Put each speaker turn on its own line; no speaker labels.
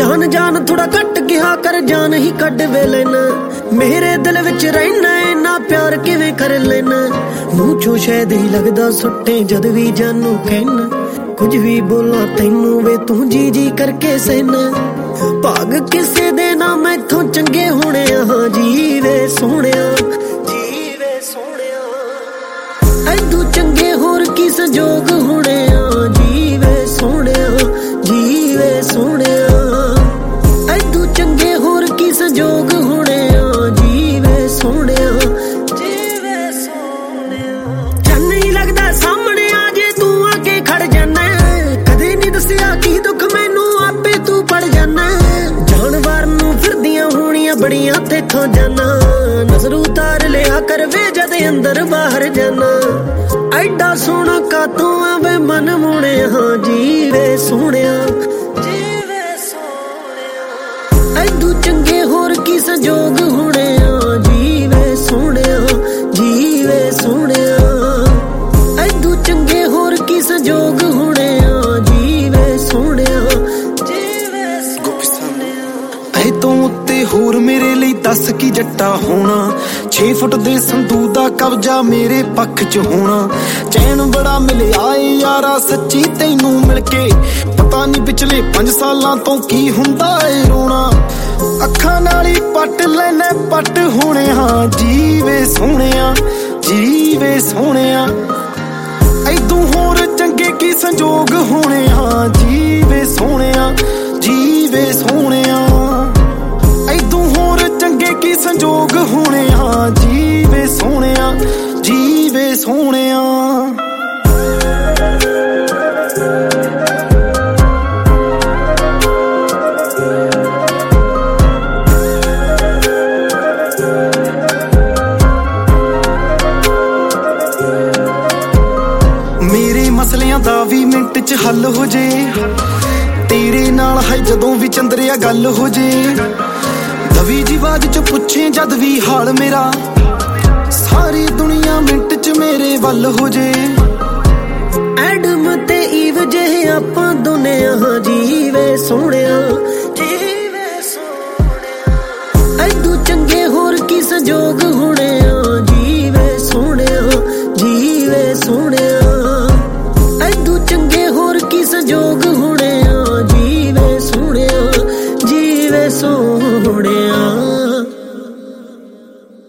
जान जान थोड़ा घट गया कर जान ही कड वे लेना मेरे दिल विच रहना इन्ना प्यार किवें कर लेना मूंह चों शायद ही लगदा सुट्टे जद भी जानू कहना कुछ भी बोला तैनू वे तू जी जी करके सहना भाग किसे दे ना मैथों चंगे होने हाँ जी वे सोहणिया ऐदू चंगे होर की संजोग होने जी वे सोहणिया ऐदू चंगे होर की संजोग होने जी वे सोहणिया चन्न ही लगदा सामने आ जे तू आके खड़ जाना कदे नहीं दसिया की दुख मैनू आपे तू पड़ जाना जानवर नू फिरदियां होणियां बड़ियां तेथों जाना नजर उतार लिया कर वे जद अंदर बाहर जाना ऐडा सोहना कातों आवे मन मुणे हाँ जी वे सोहणिया ऐदू चंगे होर की संजोग होने जी वे सोहणिया ऐदू चंगे होर की संजोग होने जी वे सोहणिया
ऐ तों उत्ते होर मेरे लिए दस की जट्टा होना 6 फुट दे संदूक दा कब्जा मेरे पक्ष च होना चैन बड़ा मिले आए यारा सच्ची तैनू मिलके पता नहीं पिछले 5 सालां तो की हुंदा ए रोना अखां नाल ही पट लेने पट होने हाँ जी वे सोहणिया ऐदू होर चंगे की संजोग होने हाँ जी वे सोहणिया ऐदू होर चंगे की संजोग होने हाँ जी वे सोहणिया मेरे मसलियां दा भी मिंट च हल हो जे तेरे नाल है जदों भी चंद्रिया गल हो जे दवी जी बाज च पुछे जद भी हाल मेरा सारी दुनिया मिंट च मेरे वल हो जे
एडम ते ईव जे आपां दोने हाँ जी वे सोहणिया ऐदू चंगे होर की संजोग होने जी वे सोहणिया ऐदू चंगे होर की संजोग होने जी वे सोहणिया